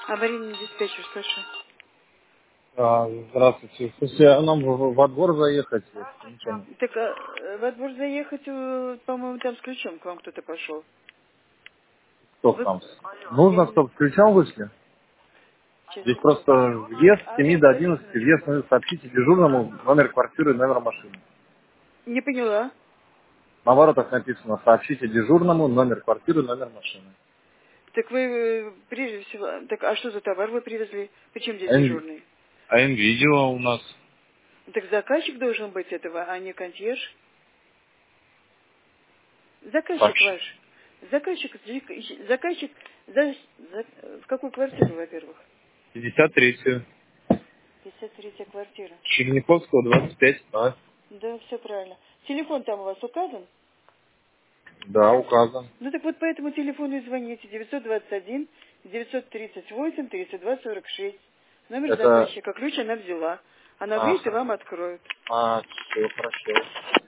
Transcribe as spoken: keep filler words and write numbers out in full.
Аварийный диспетчер, слушай. А, здравствуйте. Слушайте, а нам в- во двор заехать? Вот, ничего не- Так, а, во двор заехать, э, по-моему, там с ключом к вам кто-то пошел. Кто Вы, там? я Нужно, не знаю, чтобы с ключом вышли? сейчас Здесь секунду. просто въезд с семи Алло, до подожди одиннадцати, въезд минуточку. ну, сообщите дежурному номер квартиры и номер машины. Не поняла. На воротах написано, сообщите дежурному номер квартиры и номер машины. Так вы, э, прежде всего, так, а что за товар вы привезли? Почему здесь Н- дежурный? А видео у нас. Так заказчик должен быть этого, а не консьерж. Заказчик Сообщ- ваш. Заказчик, заказчик, за, за- в какую квартиру, во-первых? пятьдесят третью. пятьдесят третья квартира. Черняховского, двадцать пять. А? Да, все правильно. Телефон там у вас указан? Да, указан. Ну так вот по этому телефону и звоните. девятьсот двадцать один девятьсот тридцать восемь тридцать два сорок шесть. Номер Это... заказчика. Ключ она взяла. Она выйдет и Ага. вам откроет. А, все, хорошо.